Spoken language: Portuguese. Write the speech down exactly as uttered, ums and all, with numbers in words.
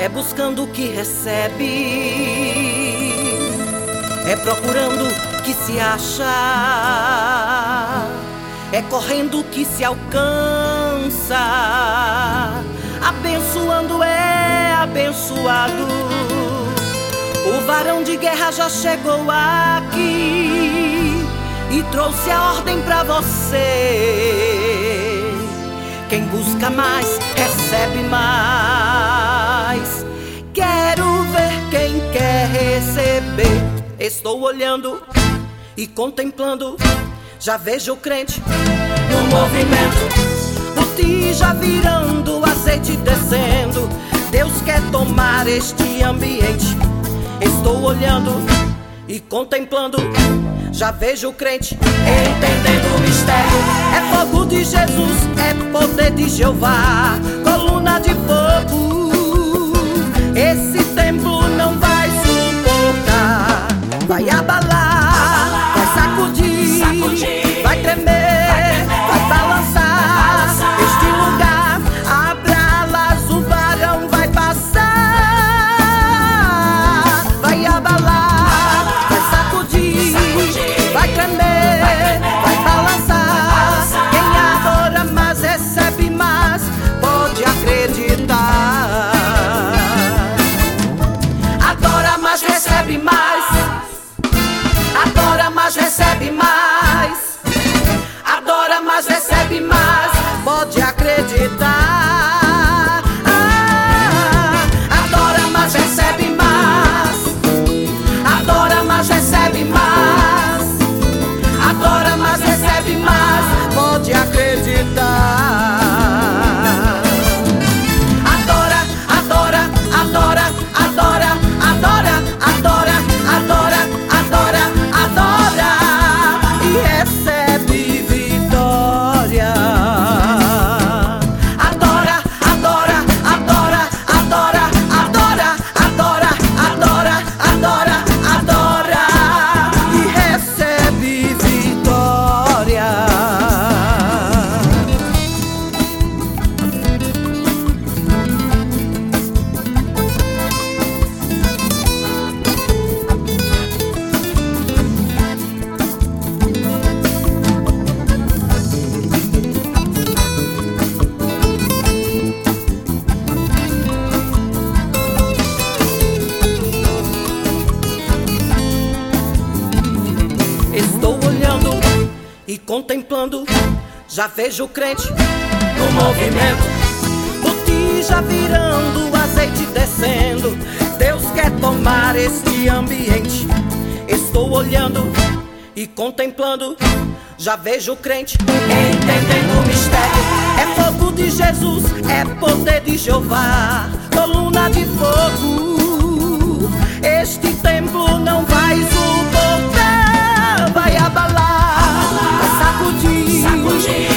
É buscando o que recebe, é procurando o que se acha, é correndo o que se alcança. Abençoando é abençoado. O varão de guerra já chegou aqui e trouxe a ordem pra você. Quem busca mais, recebe mais. Quero ver quem quer receber. Estou olhando e contemplando, já vejo o crente no movimento. Botija virando, azeite descendo. Deus quer tomar este ambiente. Estou olhando e contemplando, já vejo o crente entendendo o mistério. É fogo de Jesus, é poder de Jeová, coluna de fogo. Esse templo não vai suportar. Vai abalar, vai sacudir, sacudir, vai tremer, vai balançar. Este lugar, abra alas, o varão vai passar. Vai abalar, vai sacudir, vai tremer, vai balançar. Quem adora mais recebe mais, pode acreditar. Adora mais, recebe mais. Adora mais, recebe mais. Adora mais, recebe mais, pode acreditar. Ah, adora mais, recebe mais. Adora mais, recebe mais. Adora mais, recebe mais, pode acreditar. Adora, adora, adora, adora, adora, adora, adora, adora, adora e recebe vitória. Adora, adora, adora, adora, adora, adora, adora, adora, adora e recebe vitória. Estou olhando e contemplando, já vejo o crente no movimento. Botija virando, azeite descendo. Deus quer tomar este ambiente. Estou olhando e contemplando, já vejo o crente entendendo o mistério. É fogo de Jesus, é poder de Jeová, coluna de fogo. Este templo não vai suportar. Vai abalar, vai sacudir, sacudir.